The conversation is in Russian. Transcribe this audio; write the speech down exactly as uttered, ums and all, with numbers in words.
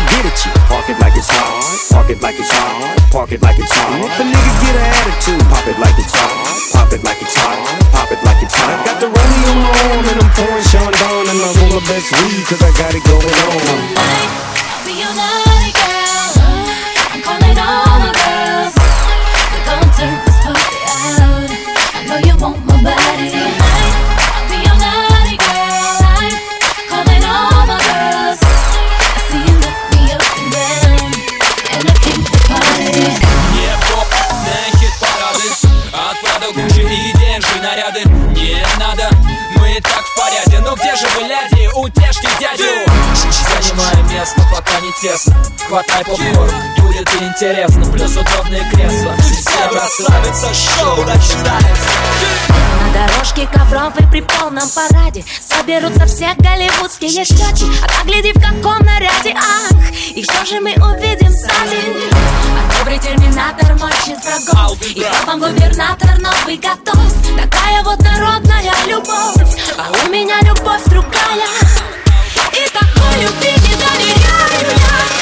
to get at you. Park it like it's hard, park it like it's hard, park it like it's hard. If a nigga get an attitude, pop it like it's hard, pop it like it's hard, pop it like it's hard. Got the rollie on my arm and I'm pouring Sean Dawn, and I roll the best weed cause I got it going on. I'll be your naughty girl, I'm calling all my girls. We're gonna turn this party out, I know you want my body. I'll be your naughty girl, I'm calling all my girls. I see you look me up and down, and I keep the party. Не поп, не хит-парады, от Прада, Гуччи и Денжи наряды. Не надо, мы и так в порядке. Но где же вы, ляди, утешьте дядю? Занимаем место, пока не тесно. Хватай попкорн, будет интересно. Плюс удобные кресла. Всем расслабиться, шоу начинается. На дорожке ковровой при полном параде соберутся все голливудские щеки. А так гляди, в каком наряде, ах. И что же мы увидим сзади? А добрый терминатор мочит врагов, и вам губернатор новый готов. Такая вот народная любовь, а у меня любовь другая. И такой любви не доверяю я.